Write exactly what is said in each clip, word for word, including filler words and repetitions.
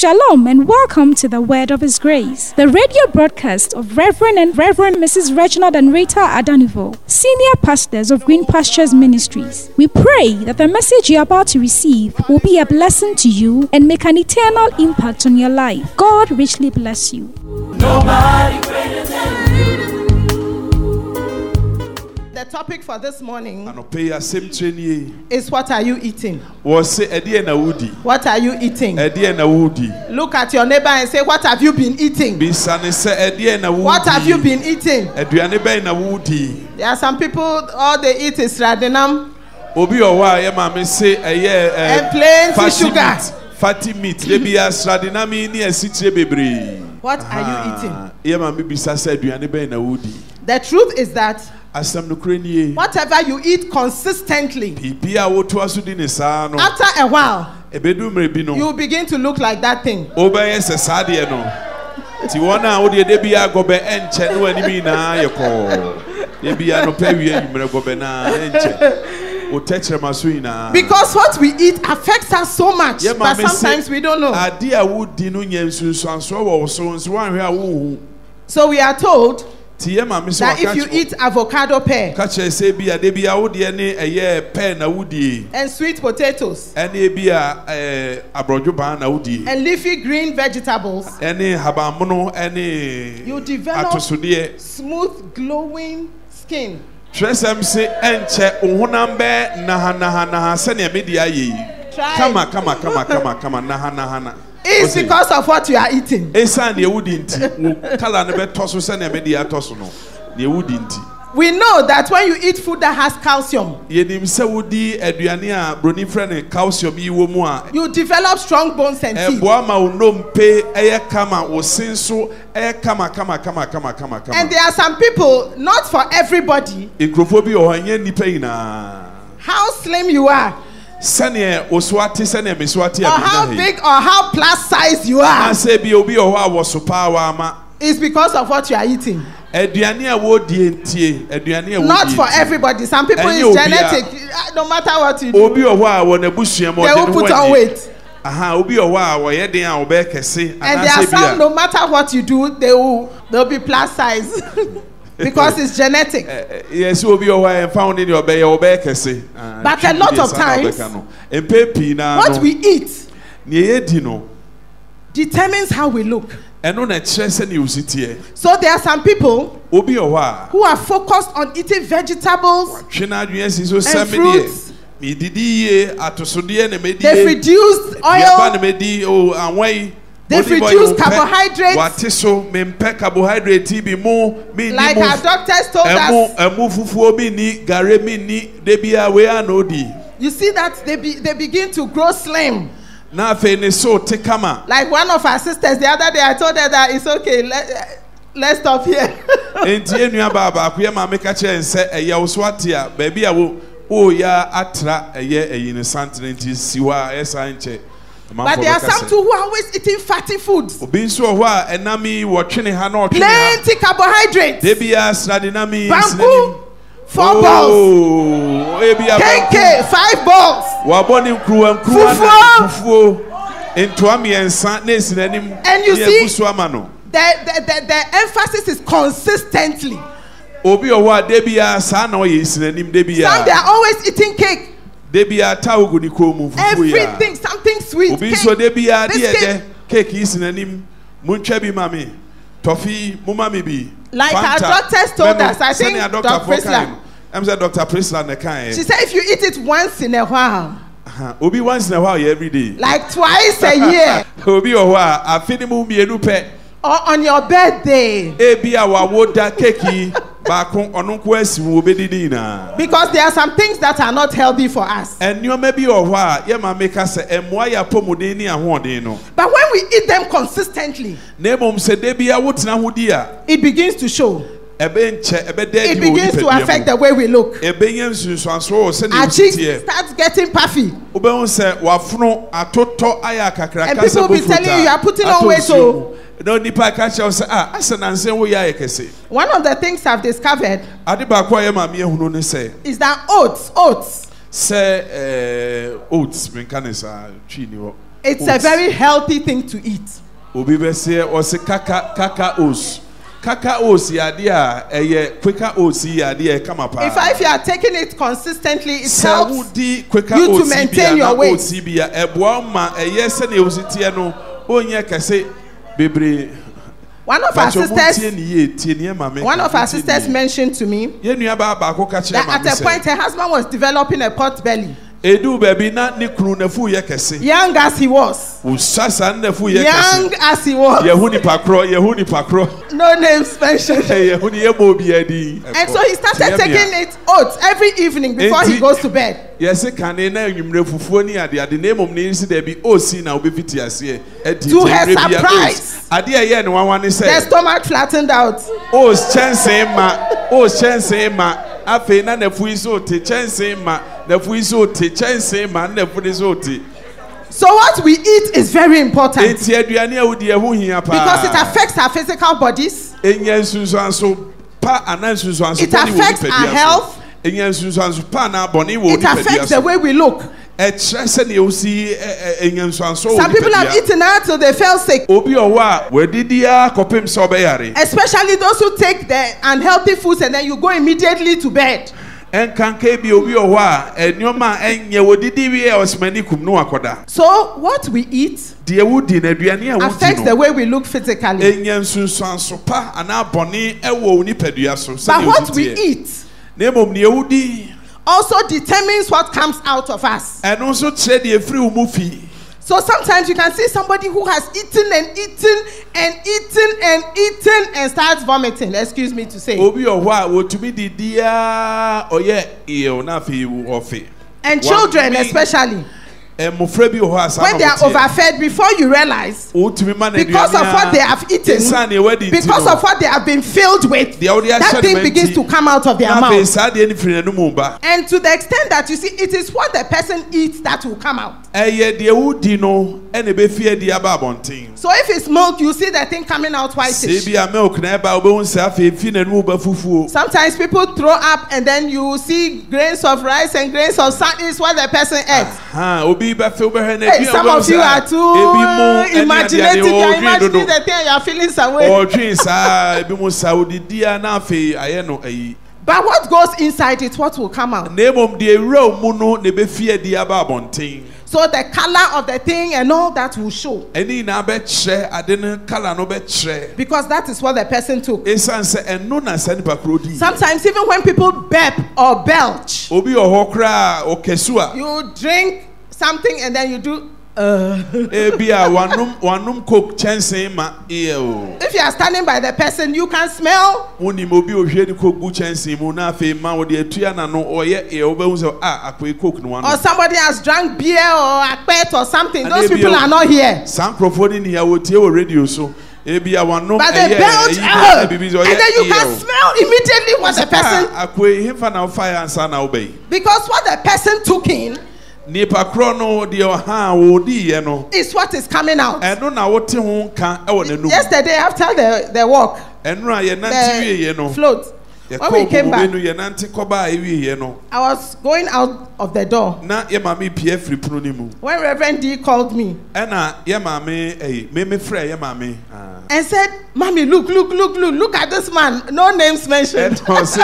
Shalom and welcome to the Word of His Grace, the radio broadcast of Reverend and Reverend Missus Reginald and Rita Adanivo, senior pastors of Green Pastures Ministries. We pray that the message you're about to receive will be a blessing to you and make an eternal impact on your life. God richly bless you. Nobody greater than you. The topic for this morning is what are you eating? What are you eating? Look at your neighbor and say, what have you been eating? What have you been eating? There are some people, all they eat is radinam and plain fish sugar. Fatty meat. What are you eating? The truth is that whatever you eat consistently, after a while, you begin to look like that thing. Because what we eat affects us so much, but sometimes we don't know. So we are told that if you eat avocado pear and sweet potatoes and leafy green vegetables, you develop smooth, glowing skin. Try Come on, come on, come on, come on, come on, naha, naha, naha. It's because of what you are eating. We know that when you eat food that has calcium, you develop strong bones and teeth. And there are some people, not for everybody, how slim you are, or how big or how plus size you are, is because of what you are eating. Not for everybody. Some people is genetic. No matter what you do, they will put on weight. And there are some, no matter what you do, they will they'll be plus size. Because it's genetic. Yes, will be found in your bay or back. But a lot of times, what we eat determines how we look. So there are some people who are focused on eating vegetables and fruits. They've reduced oil. They've reduced carbohydrates. Like our doctors told us. You see that they, be, they begin to grow slim. Like one of our sisters the other day, I told her that it's okay, let, let's stop here. But there are some too who are always eating fatty foods. Plenty carbohydrates. Bamboo, four balls. K K, five balls. Fufu. And you see, the, the, the, the emphasis is consistently. Some they are always eating cake. Everything, something sweet. Cake. Cake. Like our doctors told us, I think Doctor Prisla. She said if you eat it once in a while, Obi once in a while every day, like twice a year, or on your birthday. Because there are some things that are not healthy for us. But when we eat them consistently, it begins to show. It begins to affect the way we look. Our cheeks starts getting puffy. And people will be telling you you are putting on weight. So one of the things I've discovered is that oats, oats, say uh, oats, It's a very healthy thing to eat. Obi be say o se kaka kaka oats. Kaka oats yade a eye quicker oats yade e kama pa. In fact, if you are taking it consistently, it helps you to maintain your weight. Oats bi a eboa ma eye se na ozitie no onye kese bebre. One of our sisters, one of our sisters mentioned to me that at a point her husband was developing a pot belly. Young as he was. Young as he was. No names mentioned. And so he started taking it oats every evening before he goes to bed. Yes, to her surprise, their stomach flattened out. Oh, chance ma, oh, chance ma. Afe na nefu iso te chance ma, nefu iso te chance ma, nefu iso te. So what we eat is very important because it affects our physical bodies. It affects our health. It affects the way we look. Some people have eaten until they fell sick. Especially those who take the unhealthy foods and then you go immediately to bed. So what we eat affects the way we look physically. But what we eat also determines what comes out of us. And also so sometimes you can see somebody who has eaten and eaten and eaten and eaten and starts vomiting. Excuse me to say. And children especially. When they are overfed, before you realize, because of what they have eaten, because of what they have been filled with, that thing begins to come out of their mouth. And to the extent that you see, it is what the person eats that will come out. So if it's milk, you see the thing coming out whitish. Sometimes people throw up and then you see grains of rice and grains of sand is what the person ate. Hey, some of you are too imaginative. You are imagining the thing you are feeling some way. But what goes inside it, what will come out? So the color of the thing and all that will show. Because that is what the person took. Sometimes even when people burp or belch, you drink something and then you do uh. If you are standing by the person, you can smell. Or somebody has drunk beer or a pet or something. Those people are not here. But they belch out, and then you can smell immediately what the person. Because what the person took in is what is coming out. Yesterday after the, the walk, the float, when we came back, I was going out of the door when Reverend D called me and said, "Mommy, look, look, look, look, look at this man. No names mentioned."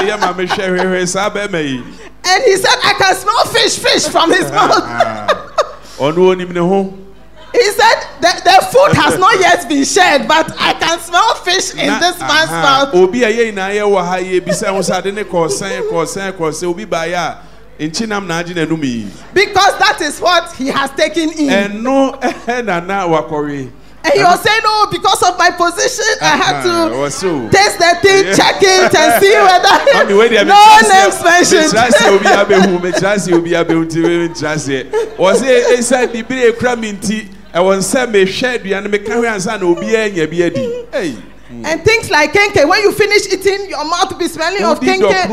And he said, "I can smell fish, fish from his mouth." He said, the, the food has not yet been shared, but I can smell fish in this man's mouth. Because that is what he has taken in. And he was saying, "Oh, because of my position, I had to taste the thing, check it, and see whether no names mentioned." And things like kenke, when you finish eating, your mouth will be smelling of kenke.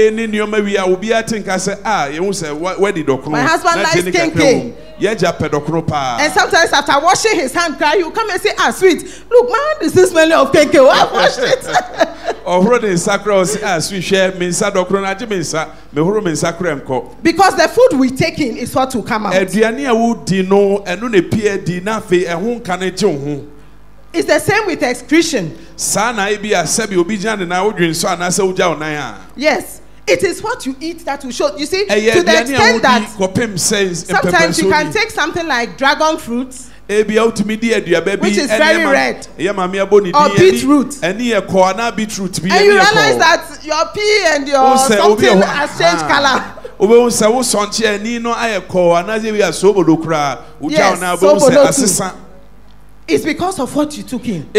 My husband likes kenke. And sometimes after washing his hand, cry, you come and say, "Ah, sweet, look, man, this is smelling of kenke. I've washed it." Because the food we take in is what will come out. It's the same with excretion. Yes. It is what you eat that will show. You see, to the extent that sometimes you can take something like dragon fruit, which is very red, or beetroot, and you realize that your pea and your something has changed color. Yes, it's because of what you took in.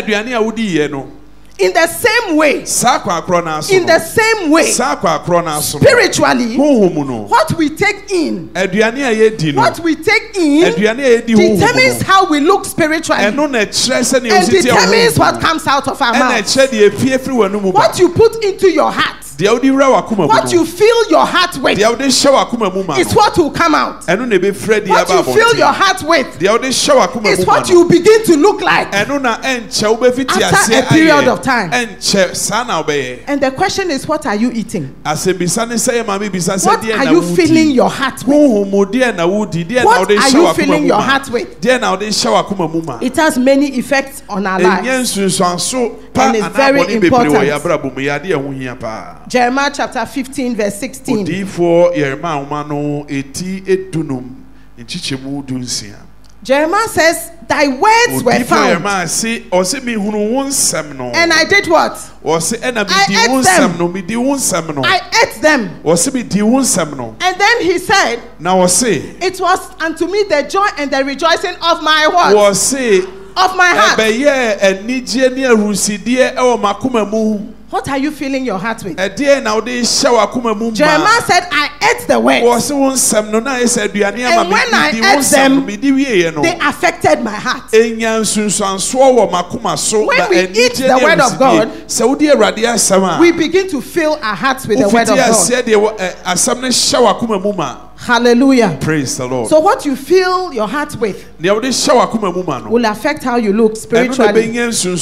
In the same way, in the same way, spiritually, what we take in, what we take in determines how we look spiritually, and determines what comes out of our mouth. What you put into your heart, what you fill your heart with, is what will come out. What you fill your heart with is what you begin to look like after a period of time. And the question is, what are you eating? What are you filling your heart with? What are you filling your heart with? It has many effects on our lives, and it's very important. Jeremiah chapter fifteen verse sixteen. Jeremiah says, thy words were found, and I did what? I ate them. I ate them. And then he said, it was unto me the joy and the rejoicing of my what? Of my heart. What are you filling your heart with? Jeremiah said, I ate the words, and when I ate them, they affected my heart. When we eat the word of God, we begin to fill our hearts with the word of God. Hallelujah. Praise the Lord. So what you fill your heart with will affect how you look spiritually,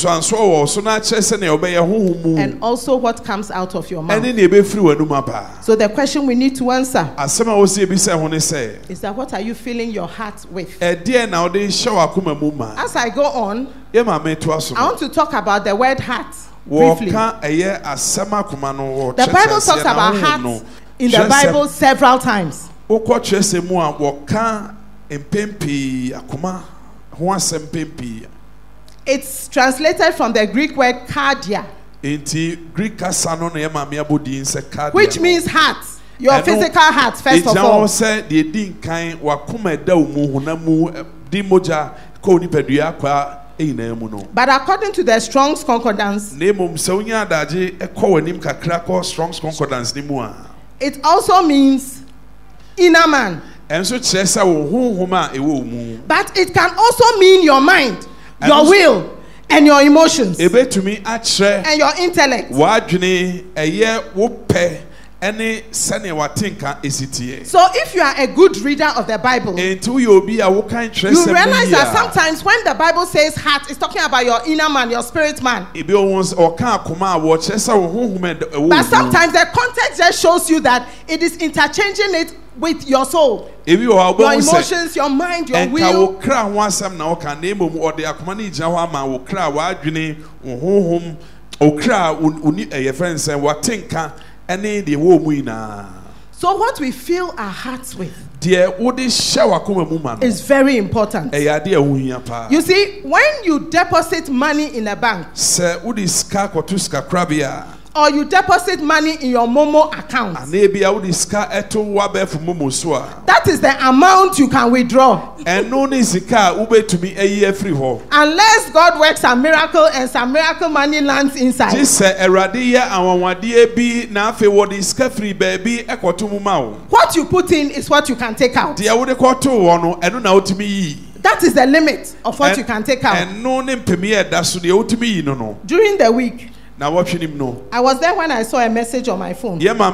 and also what comes out of your mouth. So the question we need to answer is that, what are you filling your heart with? As I go on, I want to talk about the word heart briefly. The Bible talks about heart in the Bible several times. It's translated from the Greek word cardia, which means heart. Your physical heart, first of all. But according to the Strong's Concordance, it also means inner man. But it can also mean your mind, your will, and your emotions, and your intellect. So if you are a good reader of the Bible, you realize that sometimes when the Bible says heart, it's talking about your inner man, your spirit man. But sometimes the context just shows you that it is interchanging it with your soul, your emotions, your mind, your will. So what we fill our hearts with is very important. You see, when you deposit money in a bank, or you deposit money in your Momo account, that is the amount you can withdraw. Unless God works a miracle and some miracle money lands inside. What you put in is what you can take out. That is the limit of what you can take out. During the week, I was there when I saw a message on my phone. It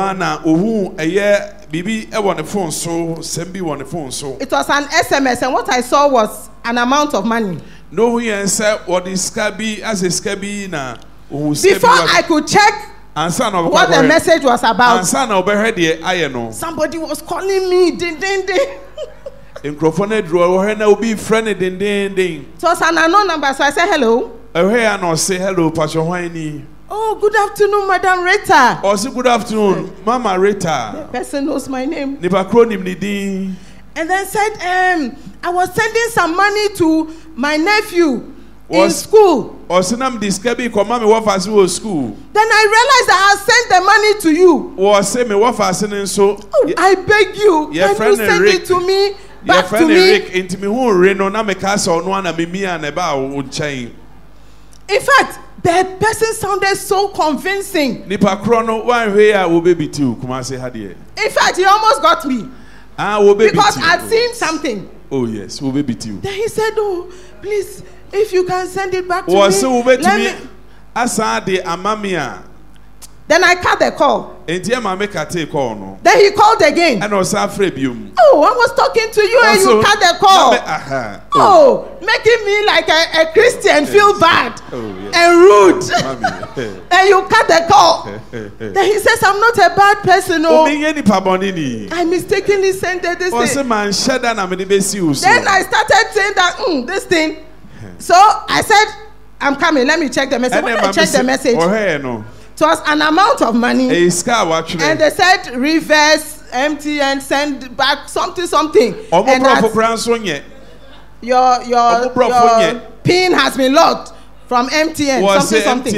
was an S M S, and what I saw was an amount of money. before I could check what the message was about, somebody was calling me. Ding, ding, ding. It was an unknown number, so I said hello. I say hello, Pastor Whitney. Oh, good afternoon, Madam Rita. Oh, say good afternoon, Mama Rita. The person knows my name. And then said, um, I was sending some money to my nephew in school. Then I realized that I sent the money to you. Oh, I beg you, can you send it to me? Back to me. In fact, the person sounded so convincing. In fact, he almost got me. Because I'd seen something. Oh yes, we'll be with you. Then he said, oh, please, if you can send it back to me. Let me. Then I cut the call. Then he called again. Oh, I was talking to you and you cut the call. Oh, making me like a, a Christian feel bad and rude. And you cut the call. Then he says, I'm not a bad person. Oh, I mistakenly sent this thing. Then I started saying that, mm, this thing. So I said, I'm coming. Let me check the message. When I checked the message, it was an amount of money. And they said reverse, empty, and send back something, something. And your your, your pin has been locked from M T N. Something, something.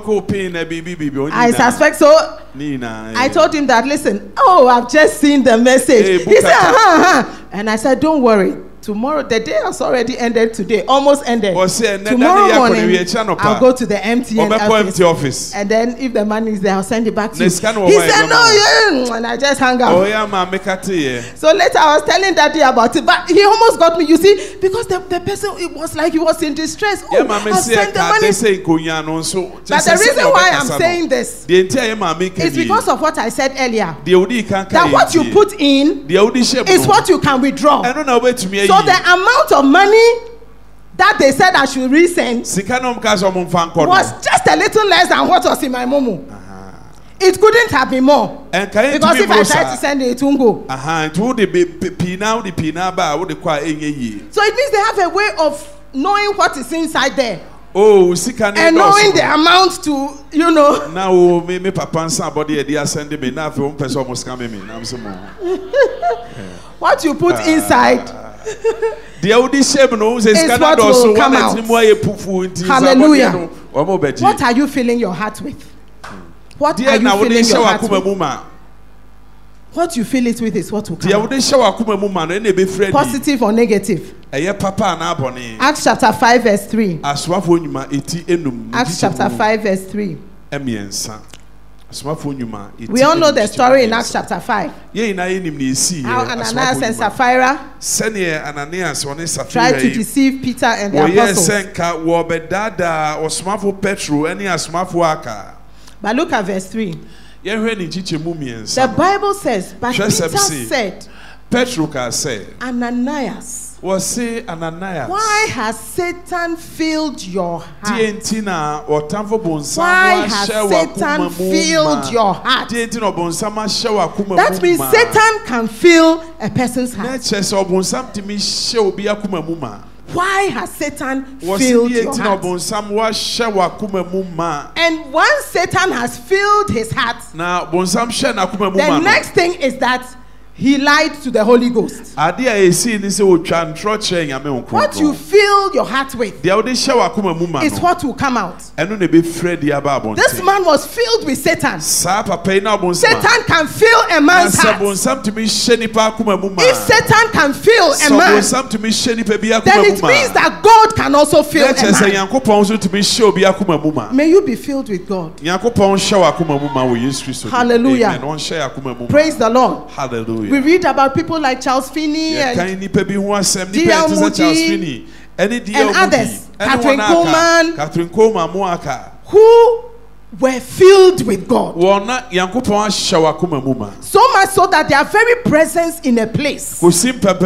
I suspect so. I told him that, listen, oh, I've just seen the message. He said, uh-huh, uh-huh. And I said, don't worry. Tomorrow, the day has already ended today, almost ended. Tomorrow morning, I'll go to the M T N office, office. And then if the money is there, I'll send it back to you. He said, no, yeah. And I just hung up. So later, I was telling Daddy about it, but he almost got me, you see, because the, the person, it was like he was in distress. Oh, I'll send the money. But the reason why I'm saying this is because of what I said earlier. That what you put in is what you can withdraw. So the amount of money that they said I should resend was just a little less than what was in my momo. Uh-huh. It couldn't have been more. Because if I tried to send it, it won't go. Uh-huh. So it means they have a way of knowing what is inside there. Oh, and knowing the amount to, you know. Now, me, me, papa, somebody, they are sending me now. What you put inside. Is what will come out. Hallelujah. What are you filling your heart with? What are you filling your heart with? What you fill it with is what will come out. Positive or negative? Acts chapter five verse three. Acts chapter five verse three. We all know the story in Acts chapter five. How Ananias and Sapphira tried to deceive Peter and the apostles. But look at verse three. The Bible says, but Peter said, Ananias, why has Satan filled your heart? Why has Satan filled your heart? That means Satan can fill a person's heart. Why has Satan filled your heart? And once Satan has filled his heart, the next thing is that he lied to the Holy Ghost. What you fill your heart with is what will come out. This man was filled with Satan. Satan can fill a man's heart. If Satan can fill a man, then it means that God can also fill a man. May you be filled with God. Hallelujah. Praise the Lord. Hallelujah. We read about people like Charles Finney and D L Moody and others, Catherine Coleman, who were filled with God. So much so that their very presence in a place caused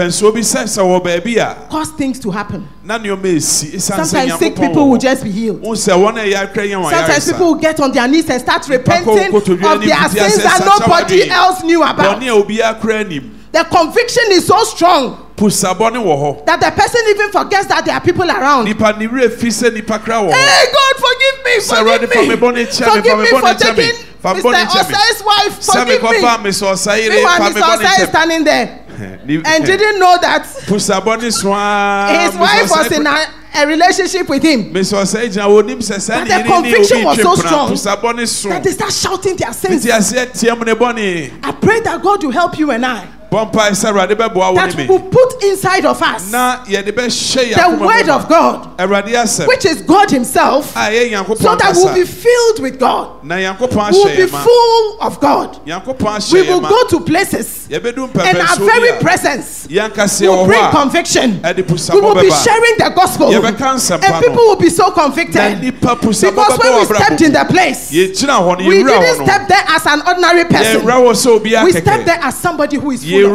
things to happen. Sometimes sick people will just be healed. Sometimes people will get on their knees and start repenting of their sins that nobody else knew about. The conviction is so strong that the person even forgets that there are people around. Hey, God, forgive me, forgive me, forgive me for taking Mister Osai's wife. Forgive me. Meanwhile, Mister Osai is standing there and didn't know that his wife was in a, a relationship with him. But the conviction was so strong that they start shouting their sins. I pray that God will help you and I, that will put inside of us the word of God, which is God himself, so that we'll be filled with God. We'll be full of God. We will go to places and our very presence will bring conviction. We will be sharing the gospel and people will be so convicted, because when we stepped in the place, we didn't step there as an ordinary person. We stepped there as somebody who is full.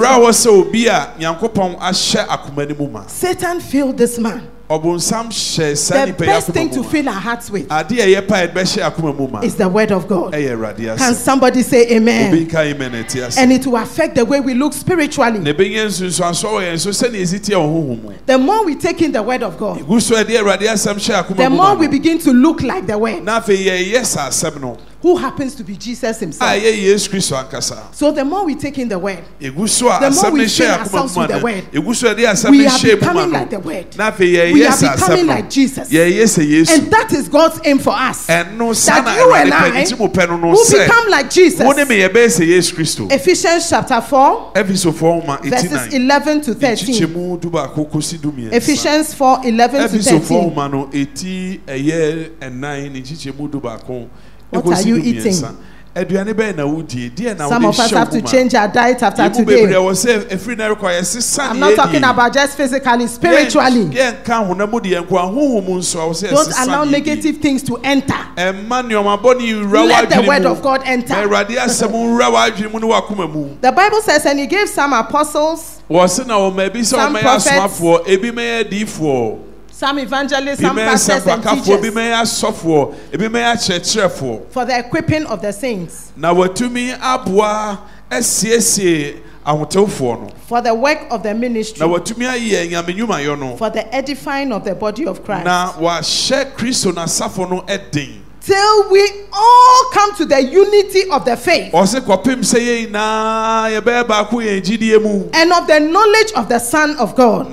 Satan filled this man. The best thing to fill our hearts with is the word of God. Can somebody say amen? And it will affect the way we look spiritually. The more we take in the word of God, the more we begin to look like the word, who happens to be Jesus himself. So the more we take in the word, the more we fill ourselves with the word, we are becoming like the word. We are becoming like Jesus. And that is God's aim for us. That you and I will become like Jesus. Ephesians chapter four, verses eleven to thirteen. Ephesians four, eleven to thirteen. What are you eating? Some of us have to change our diet after today. I'm not talking about just physically, spiritually. Don't allow negative things to enter. Let the word of God enter. The Bible says, and he gave some apostles, some prophets, some evangelists, some pastors and teachers, for the equipping of the saints, for the work of the ministry, for the edifying of the body of Christ, till we all come to the unity of the faith and of the knowledge of the Son of God,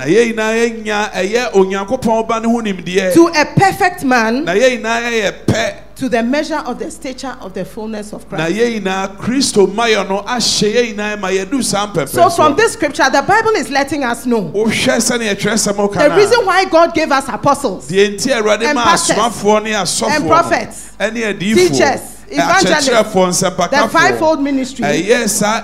to a perfect man, to the measure of the stature of the fullness of Christ. So from this scripture, the Bible is letting us know the reason why God gave us apostles and pastors and prophets, teachers, evangelists, the fivefold ministry. It's so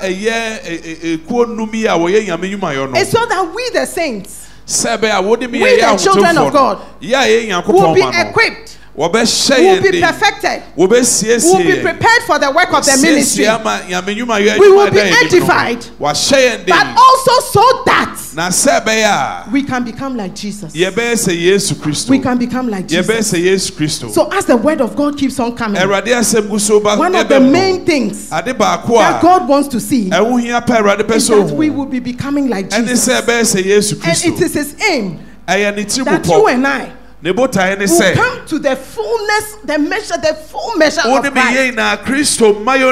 that we the saints, we the children of God, will be equipped, will be perfected, will be prepared for the work of the ministry. We will be edified, but also so that we can become like Jesus. We can become like Jesus. So as the word of God keeps on coming, one of the main things that God wants to see is that we will be becoming like Jesus. And it is his aim that you and I will come to the fullness, the measure, the full measure of Christ.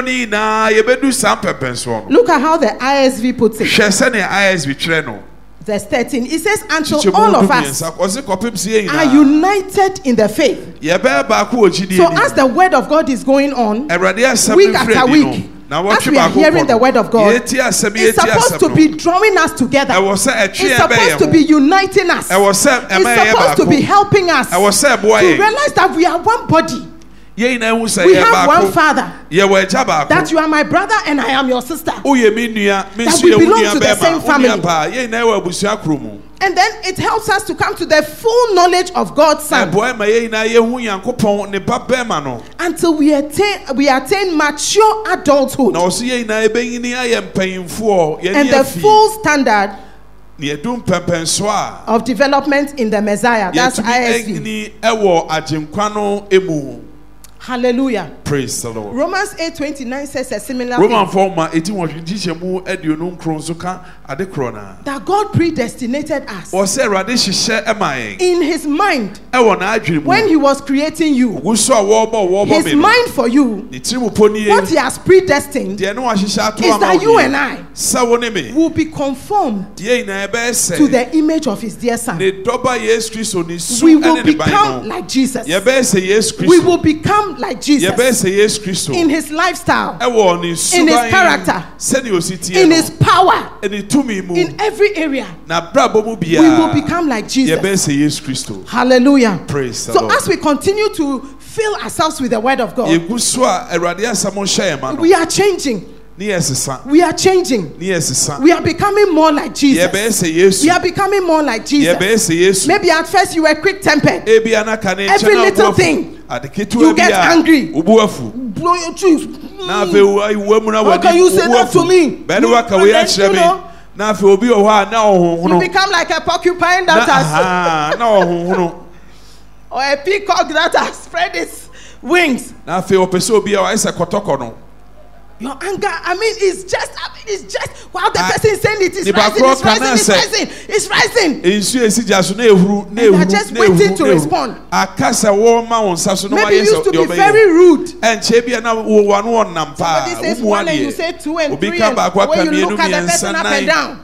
Look at how the I S V puts it. Verse thirteen, it says, until all of us are united in the faith. So as the word of God is going on, week after week, as we are hearing the word of God, it's supposed to be drawing us together. It's supposed to be uniting us. It's supposed to be helping us to realize that we are one body. We have one Father. That you are my brother and I am your sister. That we belong to the same family. And then it helps us to come to the full knowledge of God's Son. Until we attain, we attain mature adulthood. And the full standard of development in the Messiah. That's I S V. Hallelujah. Praise the Lord. Romans eight twenty-nine says a similar Roman thing. That God predestinated us in his mind when he was creating you. His mind for you, what he has predestined, is that you and I will be conformed to the image of his dear Son. We will become like Jesus. We will become like Jesus in his lifestyle, in his character, in his power, in every area. We will become like Jesus. Hallelujah. Praise the so Lord. As we continue to fill ourselves with the word of God, we are changing. We are changing. We are becoming more like Jesus. We are becoming more like Jesus. Maybe at first you were quick-tempered. Every little thing you get angry. Blow your cheese. How can you say that to me? You know, you become like a porcupine that has or a peacock that has spread its wings. Your anger, I mean, it's just, I mean, it's just, while the person is saying it is rising, it's rising, it's rising, it's rising. And they're just waiting to respond. Maybe you used to be very rude. Somebody says one and you say two and three, and when you look at the person up and down.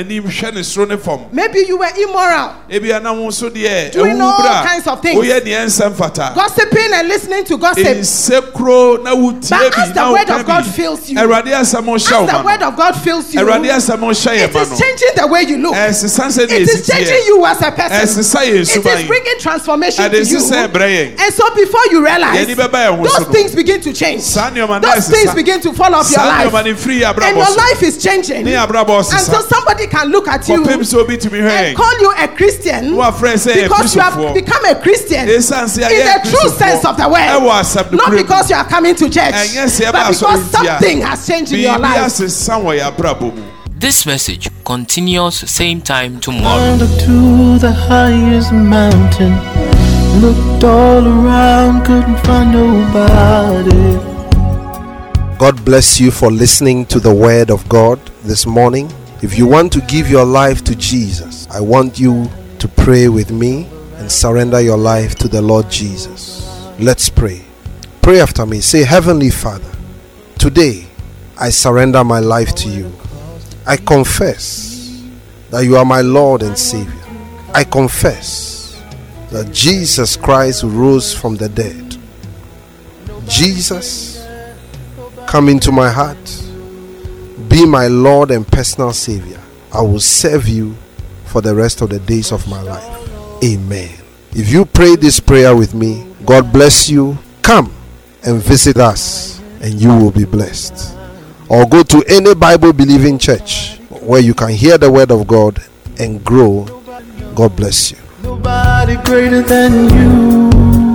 Maybe you were immoral, doing all kinds of things, gossiping and listening to gossip. But as the word of God fills you, as the word of God fills you, it is changing the way you look. It is changing you as a person. It is bringing transformation to you. And so before you realize, those things begin to change. Those things begin to fall off your life. And your life is changing until somebody can look at you and call you a Christian, because you have become a Christian in the true sense of the word. Not because you are coming to church, but because something has changed in your life. This message continues same time tomorrow. To the highest mountain, looked all around, couldn't find nobody. God bless you for listening to the word of God this morning. If you want to give your life to Jesus, I want you to pray with me and surrender your life to the Lord Jesus. Let's pray. Pray after me. Say, Heavenly Father, today I surrender my life to you. I confess that you are my Lord and Savior. I confess that Jesus Christ rose from the dead. Jesus, come into my heart. Be my Lord and personal Savior. I will serve you for the rest of the days of my life. Amen. If you pray this prayer with me, God bless you. Come and visit us and you will be blessed. Or go to any Bible believing church where you can hear the word of God and grow. God bless you. Nobody greater than you.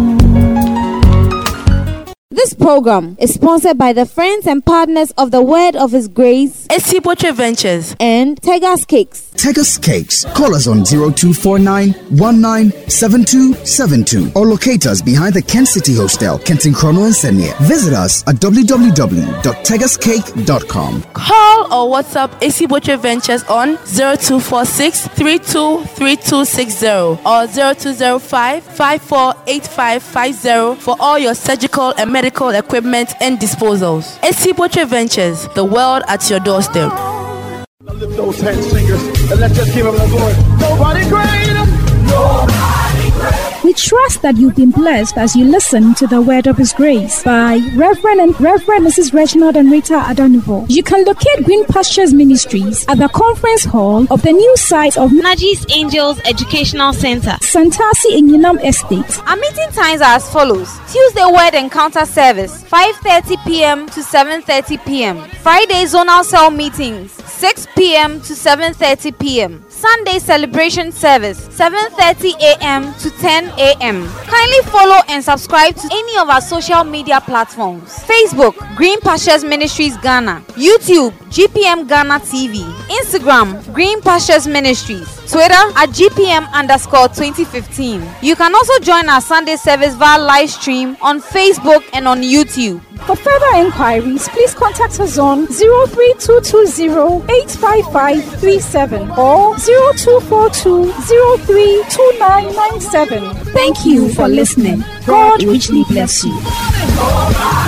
This program is sponsored by the friends and partners of the Word of His Grace, Esiboche Ventures, and Tegas Cakes. Tegas Cakes. Call us on zero two four nine, one nine seven two seven two or locate us behind the Kent City Hostel, Kenton Chrono and Senior. Visit us at w w w dot tegas cake dot com. Call or WhatsApp Esiboche Ventures on zero two four six, three two three two six zero or zero two zero five, five four eight five five zero for all your surgical and medical equipment and disposals. Esiboche Ventures, the world at your doorstep. Lift those hands, singers, and let's just give him the glory. Nobody greater. Nobody greater. We We trust that you've been blessed as you listen to the Word of His Grace by Reverend and Reverend Missus Reginald and Rita Adanivo. You can locate Green Pastures Ministries at the conference hall of the new site of Najis Angels Educational Center, Santasi in Unam Estate. Our meeting times are as follows: Tuesday Word Encounter Service, five thirty p.m. to seven thirty p.m. Friday Zonal Cell Meetings, six p.m. to seven thirty p.m. Sunday Celebration Service, seven thirty a.m. to ten a.m. Kindly follow and subscribe to any of our social media platforms: Facebook, Green Pastures Ministries Ghana; YouTube, G P M Ghana T V; Instagram, Green Pastures Ministries; Twitter at G P M underscore twenty fifteen. You can also join our Sunday service via live stream on Facebook and on YouTube. For further inquiries, please contact us on zero three two two zero eight five five three seven or zero two four two zero three two nine nine seven. Thank you for listening. God richly bless you.